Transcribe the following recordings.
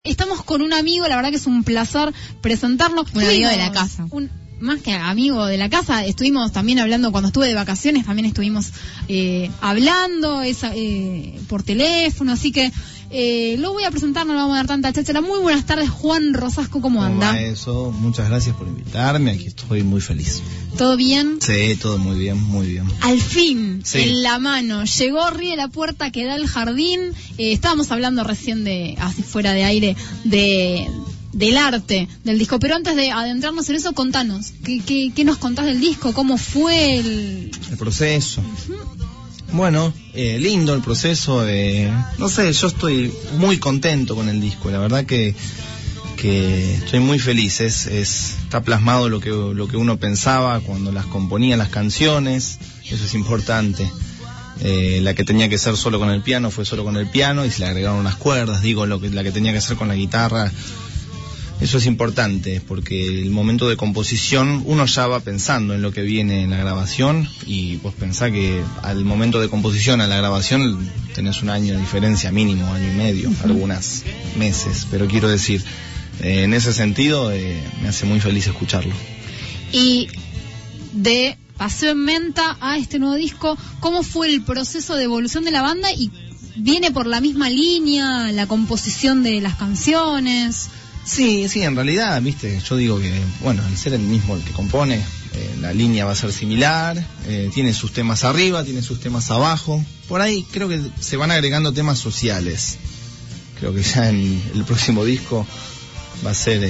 Estamos con un amigo, la verdad que es un placer presentarlo. Un amigo de la casa. Más que amigo de la casa, estuvimos también hablando cuando estuve de vacaciones, también estuvimos hablando por teléfono, así que lo voy a presentar, no le vamos a dar tanta cháchara. Muy buenas tardes, Juan Rosasco, ¿cómo anda? Eso, muchas gracias por invitarme, aquí estoy muy feliz. ¿Todo bien? Sí, todo muy bien, muy bien. Al fin, sí. En la mano, llegó, ríe la puerta que da al jardín. Estábamos hablando recién así fuera de aire, del arte del disco, pero antes de adentrarnos en eso, contanos, ¿qué nos contás del disco? ¿Cómo fue el proceso? Bueno, lindo el proceso, no sé, yo estoy muy contento con el disco, la verdad que estoy muy feliz, está plasmado lo que uno pensaba cuando las componía las canciones, eso es importante. La que tenía que ser solo con el piano fue solo con el piano y se le agregaron unas cuerdas, la que tenía que ser con la guitarra. Eso es importante, porque el momento de composición uno ya va pensando en lo que viene en la grabación, y vos pensás que al momento de composición a la grabación tenés un año de diferencia mínimo, año y medio, algunos meses, pero quiero decir, en ese sentido me hace muy feliz escucharlo. Y de Paseo en Menta a este nuevo disco, ¿cómo fue el proceso de evolución de la banda? ¿Y viene por la misma línea, la composición de las canciones? Sí, en realidad, viste, yo digo que, bueno, al ser el mismo el que compone, la línea va a ser similar, tiene sus temas arriba, tiene sus temas abajo, por ahí creo que se van agregando temas sociales, creo que ya en el próximo disco va a ser,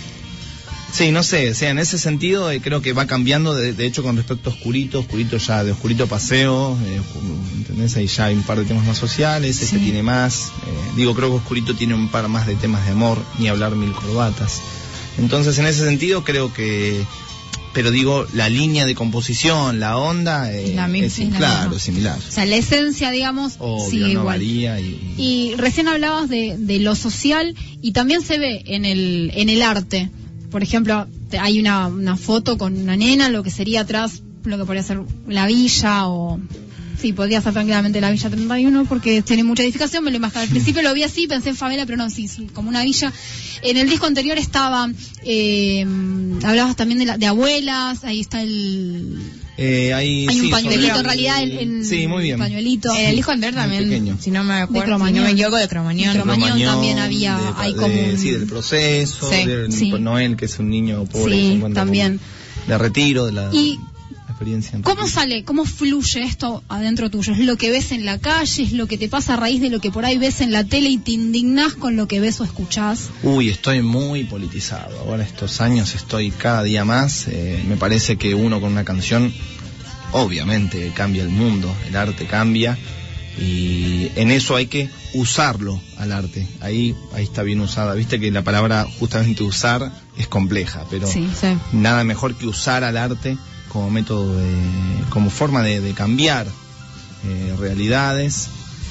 sí, no sé, o sea, en ese sentido creo que va cambiando, de hecho con respecto a Oscurito ya de Oscurito Paseo, ¿entendés? Ahí ya hay un par de temas más sociales, sí. Este tiene más, creo que Oscurito tiene un par más de temas de amor, ni hablar Mil Corbatas. Entonces en ese sentido creo que, pero digo, la línea de composición, la onda, es claro, similar. O sea, la esencia, digamos, obvio, sigue no igual. Varía y recién hablabas de lo social, y también se ve en el arte. Por ejemplo, hay una foto con una nena, lo que sería atrás, lo que podría ser la villa, o... Sí, podría ser tranquilamente la Villa 31, porque tiene mucha edificación, me lo imaginé. Al principio lo vi así, pensé en favela, pero no, sí, como una villa. En el disco anterior estaba... hablabas también de abuelas, ahí está el... hay un pañuelito, en realidad, sí, muy bien. Pañuelito. En el disco anterior también, si no me acuerdo, si no me equivoco, de Cromañón. De Cromañón también había, hay como sí, del proceso, sí. Noel, que es un niño pobre, sí, también. De retiro, de la... ¿Cómo sale, cómo fluye esto adentro tuyo? ¿Es lo que ves en la calle? ¿Es lo que te pasa a raíz de lo que por ahí ves en la tele y te indignás con lo que ves o escuchás? Estoy muy politizado. Ahora estos años estoy cada día más. Me parece que uno con una canción, obviamente, cambia el mundo. El arte cambia. Y en eso hay que usarlo al arte. Ahí está bien usada. Viste que la palabra justamente usar es compleja, pero sí. Nada mejor que usar al arte como método, como forma de cambiar realidades.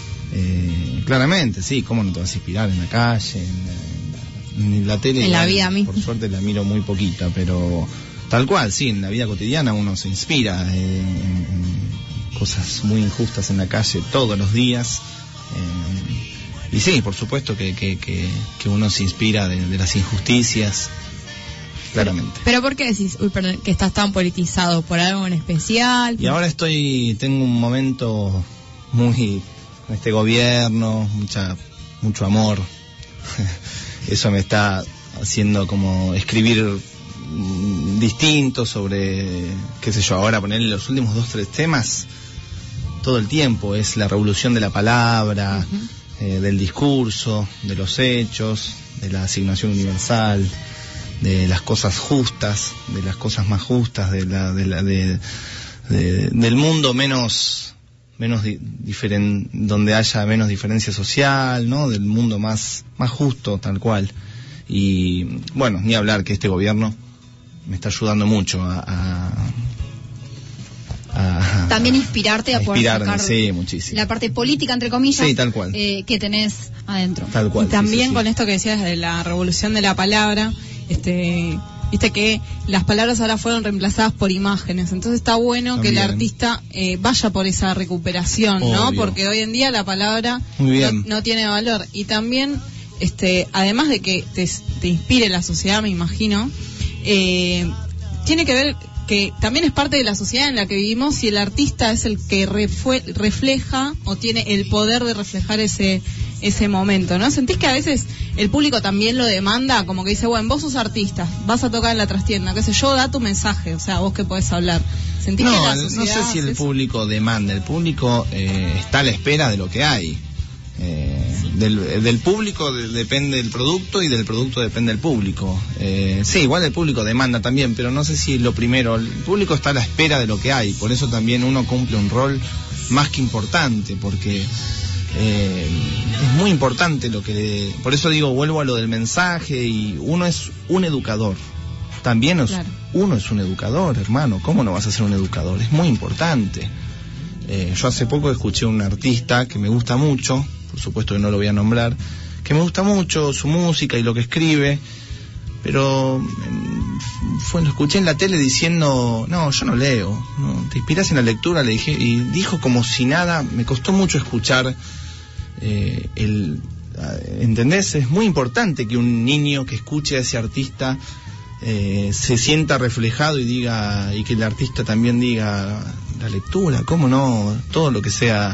Claramente, sí, cómo no te vas a inspirar en la calle, en la tele. En la vida misma. Por suerte la miro muy poquita, pero tal cual, sí, en la vida cotidiana uno se inspira en cosas muy injustas en la calle todos los días. Y sí, por supuesto que uno se inspira de las injusticias. Claramente. ¿Pero por qué decís, que estás tan politizado? ¿Por algo en especial? Y ahora tengo un momento muy, con este gobierno, mucho amor. Eso me está haciendo como escribir distinto sobre, qué sé yo, ahora ponerle los últimos 2-3 temas, todo el tiempo, es la revolución de la palabra, del discurso, de los hechos, de la asignación universal, de las cosas justas, de las cosas más justas, del mundo menos donde haya menos diferencia social, ¿no? Del mundo más justo, tal cual. Y bueno, ni hablar que este gobierno me está ayudando mucho a también inspirarte a poder sacar muchísimo. La parte política, entre comillas, sí, tal cual. Que tenés adentro. Tal cual. Y también con esto que decías de la revolución de la palabra, viste que las palabras ahora fueron reemplazadas por imágenes, entonces está bueno también que el artista vaya por esa recuperación, obvio, ¿no? Porque hoy en día la palabra no tiene valor. Y también además de que te inspire la sociedad, me imagino, tiene que ver que también es parte de la sociedad en la que vivimos y el artista es el que refleja o tiene el poder de reflejar ese momento, ¿no? ¿Sentís que a veces el público también lo demanda? Como que dice, bueno, vos sos artista, vas a tocar en la trastienda, qué sé yo, da tu mensaje, o sea, vos que podés hablar. ¿Sentís que la sociedad no sé si el público demanda, el público está a la espera de lo que hay. Del público depende el producto y del producto depende el público. Sí, igual el público demanda también, pero no sé si lo primero, el público está a la espera de lo que hay, por eso también uno cumple un rol más que importante, porque es muy importante por eso digo, vuelvo a lo del mensaje, y uno es un educador, también claro. Uno es un educador, hermano, ¿cómo no vas a ser un educador? Es muy importante. Yo hace poco escuché a un artista que me gusta mucho, por supuesto que no lo voy a nombrar, que me gusta mucho su música y lo que escribe, pero lo escuché en la tele diciendo, no, yo no leo, no, te inspirás en la lectura, le dije, y dijo como si nada. Me costó mucho escuchar ¿entendés? Es muy importante que un niño que escuche a ese artista se sienta reflejado y que el artista también diga, la lectura, cómo no, todo lo que sea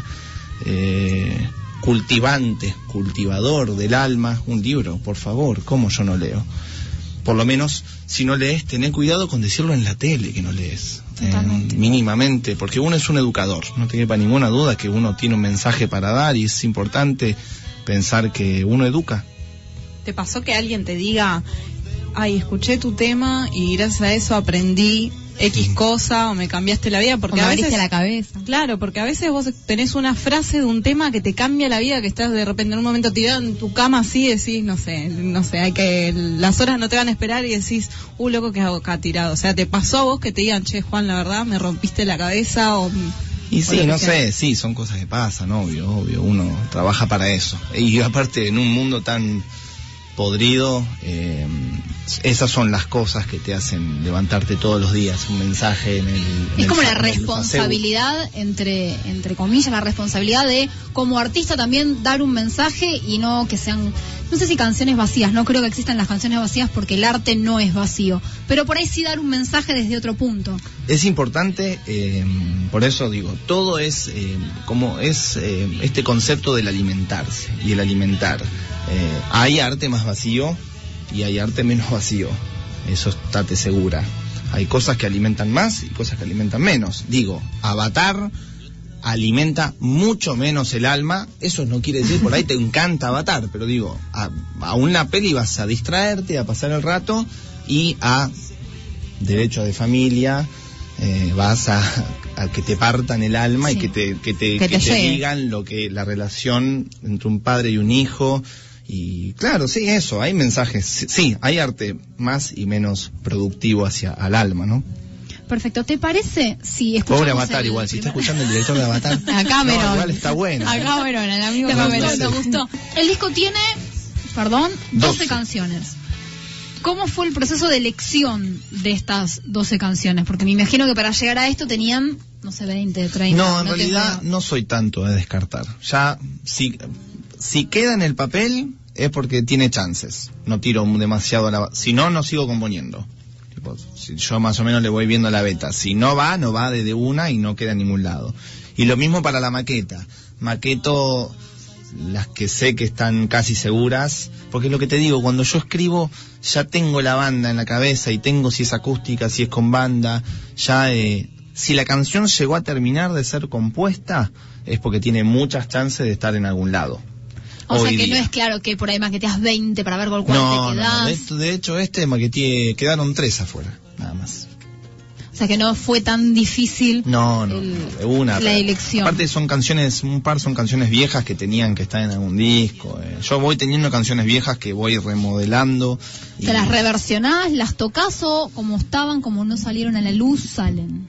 cultivador del alma, un libro, por favor, cómo yo no leo. Por lo menos, si no lees, tené cuidado con decirlo en la tele que no lees, mínimamente, porque uno es un educador, no te quepa ninguna duda que uno tiene un mensaje para dar, y es importante pensar que uno educa. ¿Te pasó que alguien te diga, ay, escuché tu tema y gracias a eso aprendí X cosa, o me cambiaste la vida? Porque o me a veces abriste la cabeza. Claro, porque a veces vos tenés una frase de un tema que te cambia la vida, que estás de repente en un momento tirado en tu cama así, decís, no sé, las horas no te van a esperar y decís, loco, ¿qué hago acá tirado? O sea, ¿te pasó a vos que te digan, che, Juan, la verdad, me rompiste la cabeza? Y sí, no sé, sí, son cosas que pasan, obvio, uno trabaja para eso. Y aparte, en un mundo tan podrido, esas son las cosas que te hacen levantarte todos los días, un mensaje es como la responsabilidad, entre comillas, la responsabilidad de como artista también dar un mensaje, y no que sean, no sé si canciones vacías, no creo que existan las canciones vacías, porque el arte no es vacío, pero por ahí sí dar un mensaje desde otro punto. Es importante, por eso digo, todo es como es este concepto del alimentarse y el alimentar. Hay arte más vacío y hay arte menos vacío, eso estate segura. Hay cosas que alimentan más y cosas que alimentan menos. Digo, Avatar alimenta mucho menos el alma. Eso no quiere decir, por ahí te encanta Avatar, pero digo, a una peli vas a distraerte, a pasar el rato, y a Derecho de Familia vas a que te partan el alma, sí, y que te digan lo que la relación entre un padre y un hijo. Y claro, sí, eso, hay mensajes, sí, hay arte más y menos productivo al alma, ¿no? Perfecto, ¿te parece si escuchamos Pobre Avatar igual, si está escuchando el director de Avatar. A Cameron. No, igual está bueno. A Cameron, el amigo Cameron, me gustó. El disco tiene, 12 canciones. ¿Cómo fue el proceso de elección de estas 12 canciones? Porque me imagino que para llegar a esto tenían, no sé, 20, 30... No, en realidad no soy tanto de descartar. Ya, si queda en el papel es porque tiene chances. No tiro demasiado si no sigo componiendo. Si yo más o menos le voy viendo la beta. Si no va desde una y no queda en ningún lado. Y lo mismo para la maqueta. Maqueto las que sé que están casi seguras, porque es lo que te digo, cuando yo escribo ya tengo la banda en la cabeza y tengo si es acústica, si es con banda, ya si la canción llegó a terminar de ser compuesta es porque tiene muchas chances de estar en algún lado. O sea que no es claro que por ahí maqueteas 20 para ver con cuál te quedás. No, de hecho maqueteé, quedaron 3 afuera, nada más. O sea que no fue tan difícil la elección. Aparte son canciones viejas que tenían que estar en algún disco. Yo voy teniendo canciones viejas que voy remodelando. ¿Te las reversionás, las tocás, o como estaban, como no salieron a la luz, salen?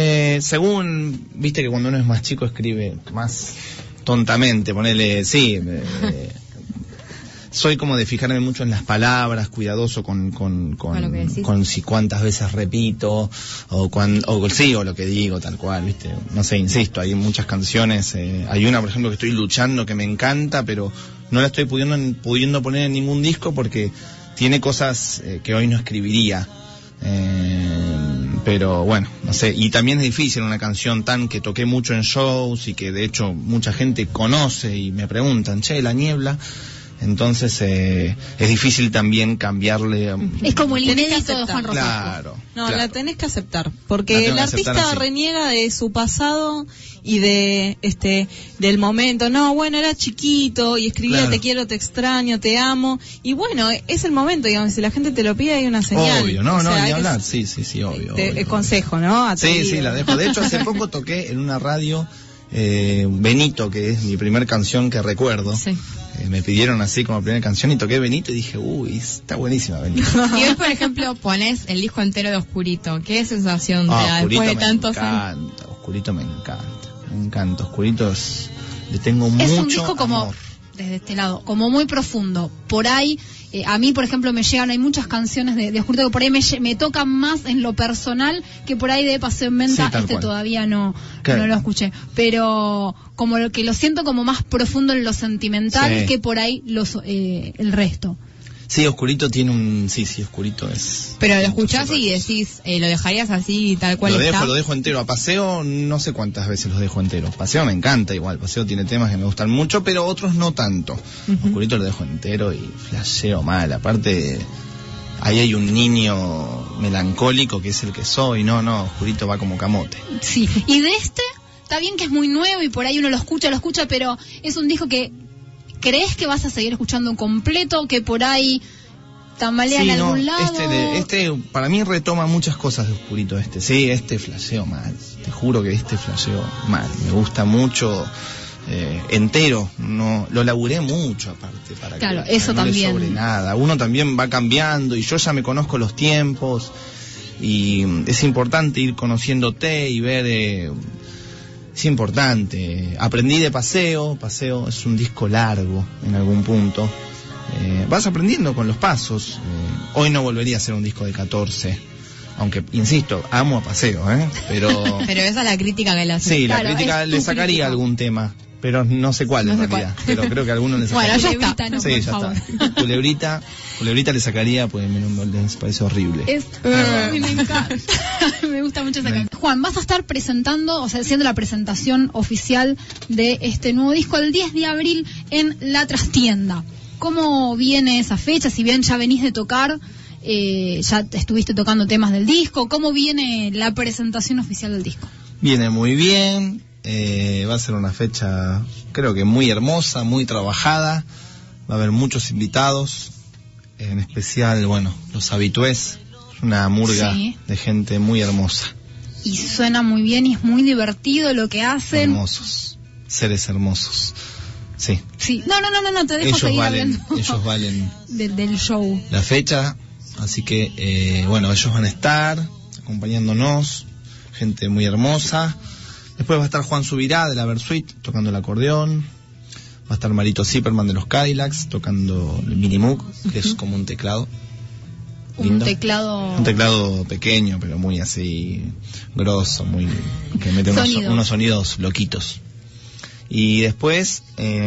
Según, viste que cuando uno es más chico escribe más tontamente, ponele, sí. soy como de fijarme mucho en las palabras, cuidadoso con si cuántas veces repito, o lo que digo, tal cual, ¿viste? No sé, insisto, hay muchas canciones, hay una, por ejemplo, que estoy luchando, que me encanta, pero no la estoy pudiendo poner en ningún disco porque tiene cosas que hoy no escribiría. Pero bueno, no sé, y también es difícil una canción tan que toqué mucho en shows y que de hecho mucha gente conoce y me preguntan, che, La Niebla, entonces es difícil también cambiarle. Es como el inédito de Juan Rosasco. Claro. No, la tenés que aceptar, porque el artista reniega de su pasado y de del momento. No, bueno, era chiquito y escribía te quiero, te extraño, te amo, y bueno, es el momento, digamos, si la gente te lo pide hay una señal. Obvio, no, ni hablar, sí, obvio. El consejo, ¿no? Sí, la dejo. De hecho, hace poco toqué en una radio Benito, que es mi primer canción que recuerdo. Sí. Me pidieron así como primera canción y toqué Benito y dije, uy, está buenísima Benito. Y hoy, por ejemplo, pones el disco entero de Oscurito. ¿Qué sensación te da después de tantos años? Oscurito me encanta. Oscurito le tengo mucho amor. Es un disco como, desde este lado, como muy profundo. Por ahí, a mí, por ejemplo, me llegan, hay muchas canciones de Oscurito que por ahí me tocan más en lo personal que por ahí de Paseo en Venta. Todavía no lo escuché. Pero como lo que lo siento como más profundo en lo sentimental que por ahí el resto. Sí, Oscurito tiene un... Sí, Oscurito es... Pero lo escuchás y decís, ¿lo dejarías así tal cual está? Lo dejo entero. A Paseo no sé cuántas veces los dejo enteros. Paseo me encanta igual. Paseo tiene temas que me gustan mucho, pero otros no tanto. Oscurito lo dejo entero y flasheo mal. Aparte, ahí hay un niño melancólico que es el que soy. No, Oscurito va como camote. Sí, y de está bien que es muy nuevo y por ahí uno lo escucha, pero es un disco que... ¿Crees que vas a seguir escuchando un completo, que por ahí tambalea en algún lado? Para mí retoma muchas cosas de Oscurito Sí, flasheo mal. Te juro que flasheo mal. Me gusta mucho entero. No, lo laburé mucho aparte para que eso no también. le sobre nada. Uno también va cambiando y yo ya me conozco los tiempos y es importante ir conociéndote y ver... Es importante. Aprendí de Paseo es un disco largo en algún punto. Vas aprendiendo con los pasos. Hoy no volvería a hacer un disco de 14. Aunque, insisto, amo a Paseo, pero... Pero esa es la crítica que le hace. Sí, la crítica le sacaría algún tema. Pero no sé cuál en realidad. Pero creo que alguno le sacaría. Bueno, ya está. Sí, ya está. Culebrita le sacaría, pues me parece horrible. Me encanta. Me gusta mucho esa canción. Juan, vas a estar presentando, haciendo la presentación oficial de este nuevo disco el 10 de abril en La Trastienda. ¿Cómo viene esa fecha? Si bien ya venís de tocar, ya estuviste tocando temas del disco, ¿cómo viene la presentación oficial del disco? Viene muy bien. Va a ser una fecha, creo que muy hermosa, muy trabajada. Va a haber muchos invitados, en especial, los habitués. Es una murga de gente muy hermosa. Y suena muy bien y es muy divertido lo que hacen. Hermosos, seres hermosos. Sí. No, te dejo seguir hablando. Ellos valen del show. La fecha, así que, ellos van a estar acompañándonos, gente muy hermosa. Después va a estar Juan Subirá de la Versuit tocando el acordeón. Va a estar Marito Zipperman de los Cadillacs tocando el Minimoog, que es como un teclado. Un teclado pequeño, pero muy así grosso, que mete unos sonidos loquitos. Y después,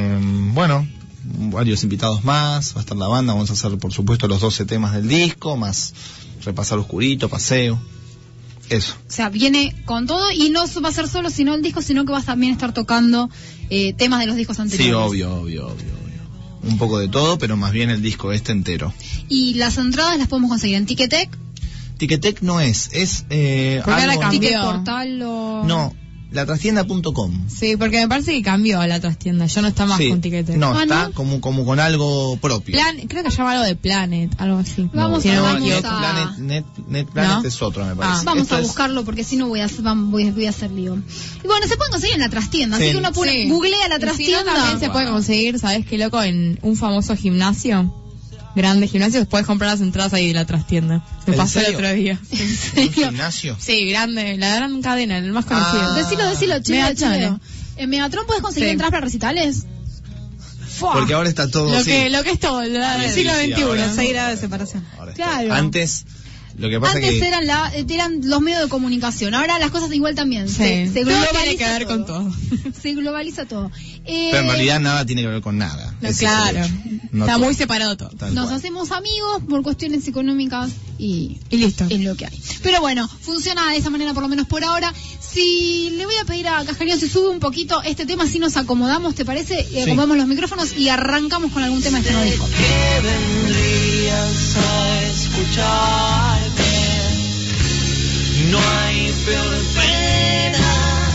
varios invitados más. Va a estar la banda. Vamos a hacer, por supuesto, los 12 temas del disco, más repasar Oscurito, Paseo. Eso. O sea, viene con todo y no va a ser solo sino el disco, sino que vas también a estar tocando temas de los discos anteriores. Sí, obvio. Un poco de todo, pero más bien el disco entero. ¿Y las entradas las podemos conseguir en Ticketek? Ticketek no es porque ahora cambió. Ticket Portal o... No, latrastienda.com. Sí, porque me parece que cambió a La Trastienda. Ya no está más con Ticketek. No, está como con algo propio. Creo que llama algo de Planet, algo así. Vamos a... Planet es otro, me parece. Vamos a buscarlo porque si no voy a hacer lío. Y bueno, se pueden conseguir en La Trastienda, así que uno googlea La Trastienda. Si no, también se puede conseguir, ¿sabes qué loco? En un famoso gimnasio. Grande gimnasio, puedes comprar las entradas ahí de La Trastienda. Me pasó el otro día. ¿En serio? ¿Gimnasio? Sí, grande, la gran cadena, el más conocido. Decilo, chido. ¿En Megatron puedes conseguir entradas para recitales? ¡Fua! Porque ahora está todo Lo así. que es todo, el siglo sí, XXI. ahora. 6 grados de separación. Ahora está. Claro. Antes, lo que pasa Antes que... eran los medios de comunicación, ahora las cosas igual también. Sí. Se Todo globaliza tiene que ver todo. con todo. Se globaliza todo. Pero en realidad nada tiene que ver con nada. No, Ese es claro. el hecho. No Está todo. muy separado todo. Tal Nos cual. hacemos amigos por cuestiones económicas y listo. es lo que hay. Pero bueno, funciona de esa manera por lo menos por ahora. Si le voy a pedir a Cascarino si sube un poquito este tema, si nos acomodamos, ¿te parece? Acomodamos los micrófonos y arrancamos con algún tema de este nuevo disco. Que vendrías a escucharme. No hay peor pena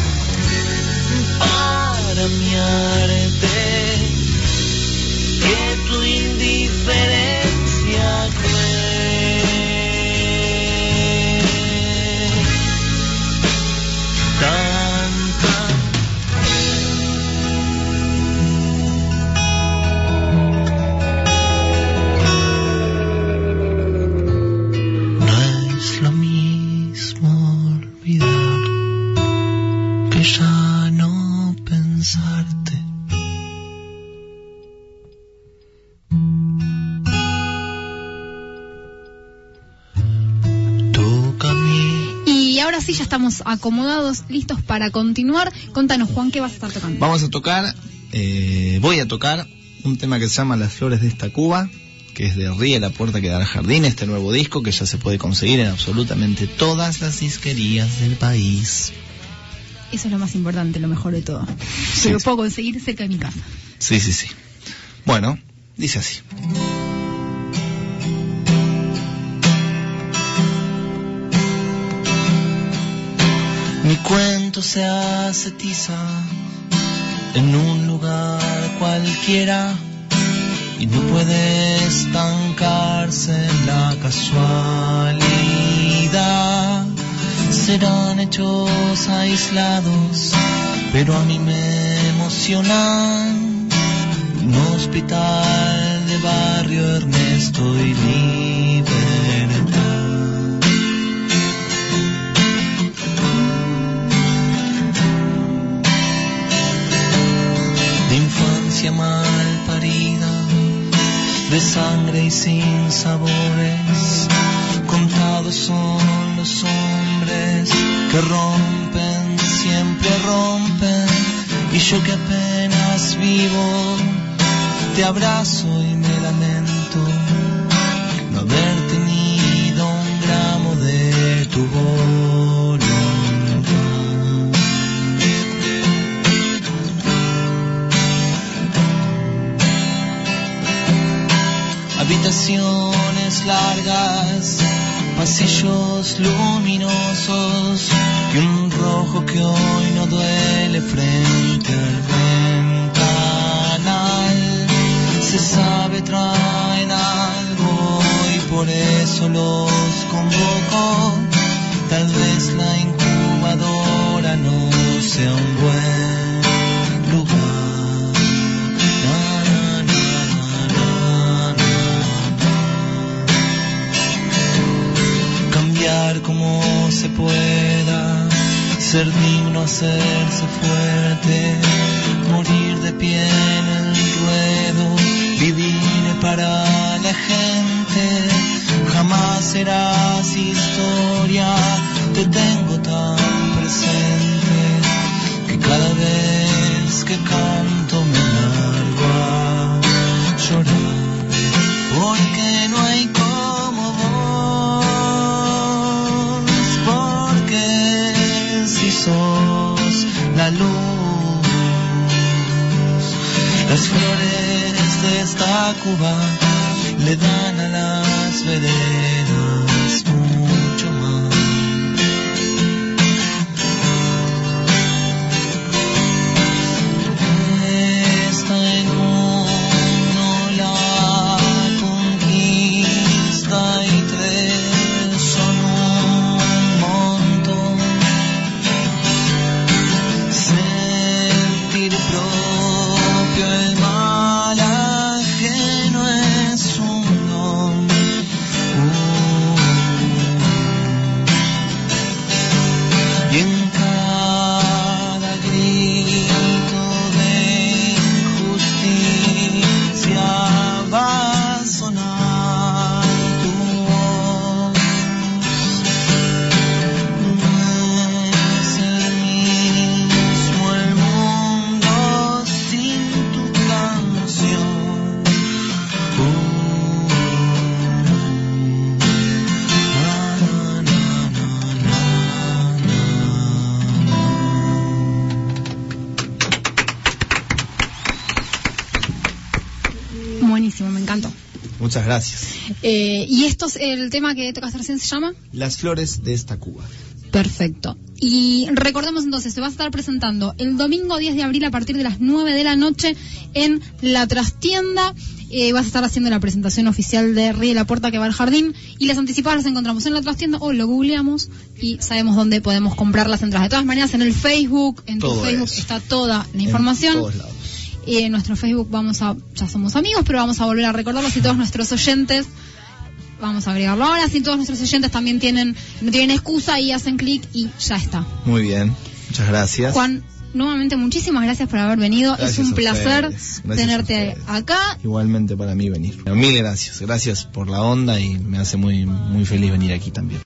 para mi arte que tu indiferencia cruel. Tanta no es lo mismo olvidar que ya no pensarte. Tu camino. Y ahora sí ya estamos acomodados, listos para continuar. Contanos, Juan, ¿qué vas a estar tocando? Vamos a tocar, voy a tocar un tema que se llama Las Flores de esta Cuba, que es de Ríe la Puerta que da al Jardín, este nuevo disco que ya se puede conseguir en absolutamente todas las disquerías del país. Eso es lo más importante, lo mejor de todo. Sí, Que lo sí. puedo conseguir cerca de mi casa. Sí, sí, sí. Bueno, dice así. Mi cuento se hace tiza en un lugar cualquiera y no puede estancarse en la casualidad. Serán hechos aislados, pero a mí me emocionan. Un hospital de barrio, Ernesto y Libertad. De infancia mal parida, de sangre y sin sabores, contados son los hombres que rompen, siempre rompen, y yo que apenas vivo, te abrazo y me lamento no haber tenido un gramo de tu voluntad. Habitaciones largas, pasillos luminosos y un rojo que hoy no duele frente al ventanal. Se sabe traen algo y por eso los convoco. Tal vez la incubadora no sea un buen lugar. Na, na, na, na, na. Cambiar como se pueda, ser digno, hacerse fuerte, morir de pie en el ruedo, vivir para la gente. Jamás serás historia, te tengo tan presente que cada vez que canto me largo a llorar, porque no hay como vos, porque si sos la luz, las flores de esta Cuba le dan a las veredas mucho más. Está en uno la conquista y tres son un montón. Sentir propio el mal ajeno es un don. Muchas gracias. Y el tema que tocas recién se llama Las flores de esta Cuba. Perfecto. Y recordemos entonces, se va a estar presentando el domingo 10 de abril a partir de las 9 de la noche en La Trastienda. Vas a estar haciendo la presentación oficial de Ríe la Puerta que va al jardín, y las anticipadas las encontramos en La Trastienda o lo googleamos y sabemos dónde podemos comprar las entradas. De todas maneras, en el Facebook, en tu Facebook está toda la información. En todos lados. En nuestro Facebook ya somos amigos, pero vamos a volver a recordarlo si todos nuestros oyentes. Vamos a agregarlo ahora, si todos nuestros oyentes también no tienen excusa y hacen clic y ya está. Muy bien, muchas gracias. Juan, nuevamente muchísimas gracias por haber venido. Gracias, es un placer tenerte a acá. Igualmente para mí venir. Mil gracias por la onda y me hace muy, muy feliz venir aquí también.